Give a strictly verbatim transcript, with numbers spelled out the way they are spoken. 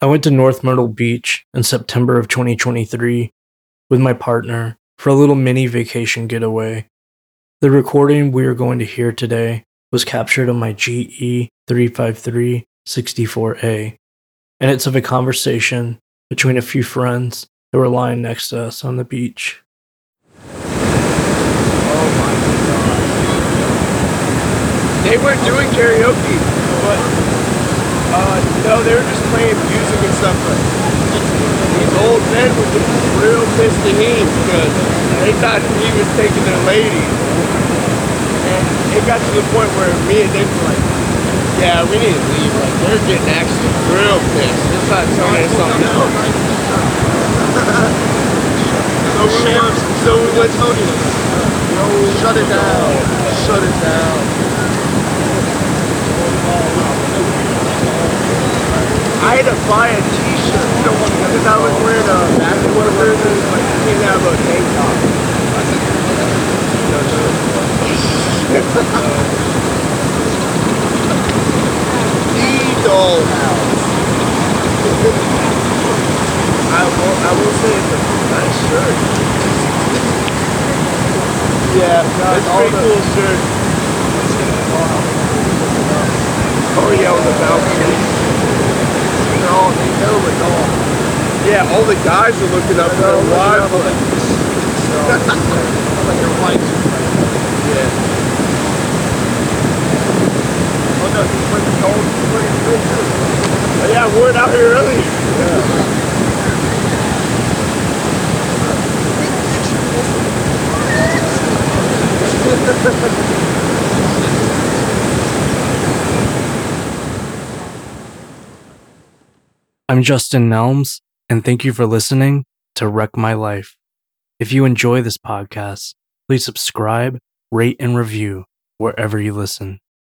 I went to North Myrtle Beach in September of twenty twenty-three with my partner for a little mini vacation getaway. The recording we are going to hear today was captured on my G E three fifty-three sixty-four A, and it's of a conversation between a few friends that were lying next to us on the beach. Oh my god. They weren't doing karaoke, but uh, no, they were just playing music and stuff. But these old men were getting real pissed at him because they thought he was taking their ladies. And it got to the point where me and Dave were like, yeah, we need to leave. Like, they're getting actually real pissed. They're not telling us something else. So we went, so we went to Yo, shut it down. Shut it down. I had to buy a t-shirt because I was wearing a basketball jersey. Like, I didn't have a tank top. Dollhouse. I will, I will say it's a nice shirt. Yeah, it's a pretty cool shirt. Oh yeah, on the balcony. No, they know it all. Yeah, all the guys are looking up at their wives. Like your wife. Yeah. Oh no, he's wearing gold, he's wearing pictures. Oh yeah, I wore it out here early. Yeah. I'm Justin Nelms, and thank you for listening to Wreck My Life. If you enjoy this podcast, please subscribe, rate, and review wherever you listen.